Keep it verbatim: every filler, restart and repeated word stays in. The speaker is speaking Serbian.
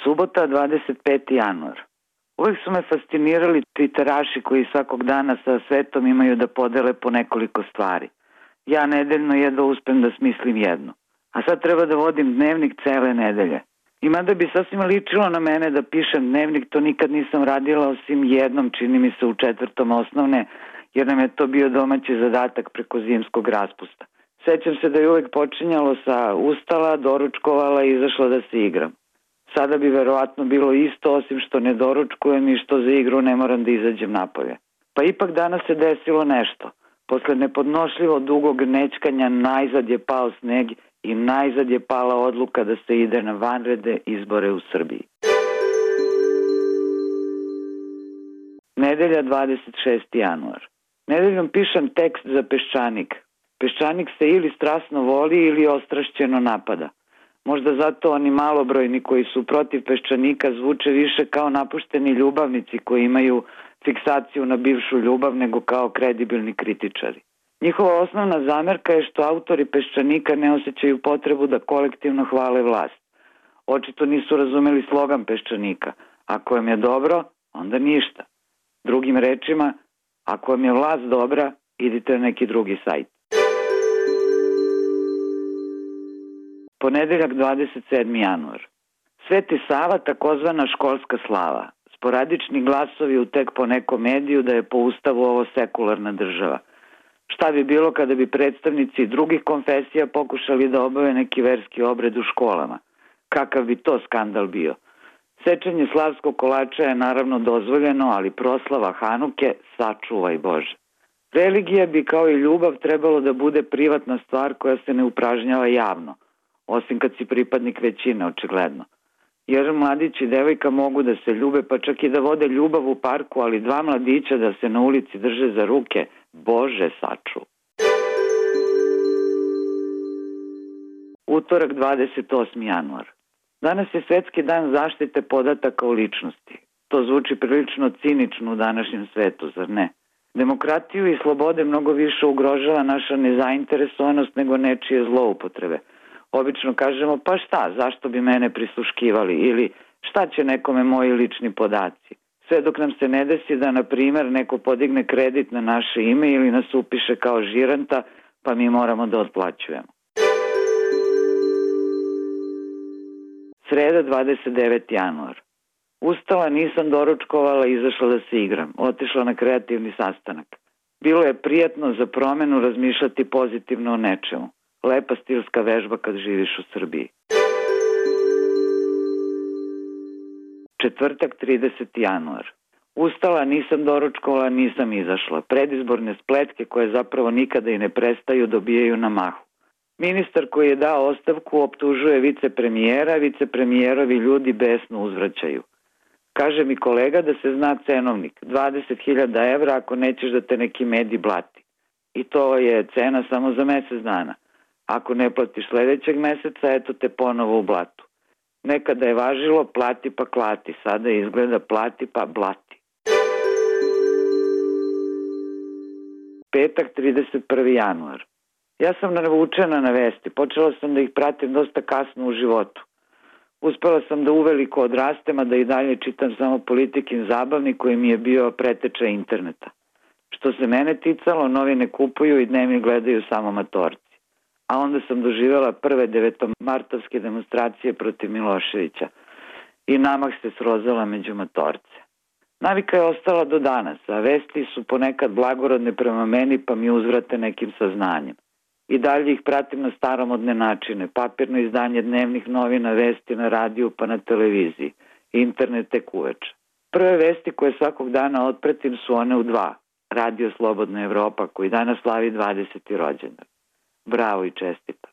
Subota, dvadeset peti januar. Uvijek su me fascinirali twitteraši koji svakog dana sa svetom imaju da podele po nekoliko stvari. Ja nedeljno jedva uspem da smislim jednu. A sad treba da vodim dnevnik cele nedelje. I mada bi sasvim ličilo na mene da pišem dnevnik, to nikad nisam radila osim jednom, čini mi se u četvrtom osnovne, jer nam je to bio domaći zadatak preko zimskog raspusta. Sećam se da je uvijek počinjalo sa ustala, doručkovala i izašla da se igram. Sada bi verovatno bilo isto, osim što ne doručkujem i što za igru ne moram da izađem napolje. Pa ipak danas se desilo nešto. Posle nepodnošljivo dugog nećkanja najzad je pao sneg i najzad je pala odluka da se ide na vanredne izbore u Srbiji. Nedelja, dvadeset šesti januar. Nedeljom pišem tekst za Peščanik. Peščanik se ili strasno voli ili ostrašćeno napada. Možda zato oni malobrojni koji su protiv Peščanika zvuče više kao napušteni ljubavnici koji imaju fiksaciju na bivšu ljubav nego kao kredibilni kritičari. Njihova osnovna zamerka je što autori Peščanika ne osjećaju potrebu da kolektivno hvale vlast. Očito nisu razumeli slogan Peščanika. Ako vam je dobro, onda ništa. Drugim rečima, ako vam je vlast dobra, idite na neki drugi sajt. Ponedeljak, dvadeset sedmi januar. Sveti Sava, takozvana školska slava. Sporadični glasovi u tek po nekom mediju da je po ustavu ovo sekularna država. Šta bi bilo kada bi predstavnici drugih konfesija pokušali da obave neki verski obred u školama? Kakav bi to skandal bio? Sečenje slavskog kolača je naravno dozvoljeno, ali proslava Hanuke, sačuvaj Bože. Religija bi kao i ljubav trebalo da bude privatna stvar koja se ne upražnjava javno, osim kad si pripadnik većine, očigledno. Jer mladić i devojka mogu da se ljube, pa čak i da vode ljubav u parku, ali dva mladića da se na ulici drže za ruke, Bože sačuvaj. Utorak, dvadeset osmi januar. Danas je svetski dan zaštite podataka o ličnosti. To zvuči prilično cinično u današnjem svetu, zar ne? Demokratiju i slobode mnogo više ugrožava naša nezainteresovanost nego nečije zloupotrebe. Obično kažemo, pa šta, zašto bi mene prisluškivali ili šta će nekome moji lični podaci. Sve dok nam se ne desi da, na primer, neko podigne kredit na naše ime ili nas upiše kao žiranta, pa mi moramo da otplaćujemo. Sreda, dvadeset deveti januar. Ustala, nisam doručkovala, izašla da se igram. Otišla na kreativni sastanak. Bilo je prijatno za promenu razmišljati pozitivno o nečemu. Lepa stilska vežba kad živiš u Srbiji. Četvrtak, trideseti januar. Ustala, nisam doručkovala, nisam izašla. Predizborne spletke koje zapravo nikada i ne prestaju dobijaju na mahu. Ministar koji je dao ostavku optužuje vicepremijera, vicepremijerovi ljudi besno uzvraćaju. Kaže mi kolega da se zna cenovnik, dvadeset hiljada evra ako nećeš da te neki medij blati. I to je cena samo za mesec dana. Ako ne platiš sledećeg meseca, eto te ponovo u blatu. Nekada je važilo plati pa klati, sada izgleda plati pa blati. Petak, trideset prvi januar. Ja sam navučena na vesti, počela sam da ih pratim dosta kasno u životu. Uspela sam da uveliko odrastem, a da i dalje čitam samo Politikin zabavnik koji mi je bio preteča interneta. Što se mene ticalo, novine kupuju i dnevni gledaju samo matorci. A onda sam doživjela prve devetomartovske demonstracije protiv Miloševića i namah se srozala među matorce. Navika je ostala do danas, a vesti su ponekad blagorodne prema meni pa mi uzvrate nekim saznanjem. I dalje ih pratim na staromodne načine, papirno izdanje dnevnih novina, vesti na radiju pa na televiziji, internet tek uveče. Prve vesti koje svakog dana otpratim su one u dva, Radio Slobodna Evropa koji danas slavi dvadeseti rođendan. Bravo i čestita.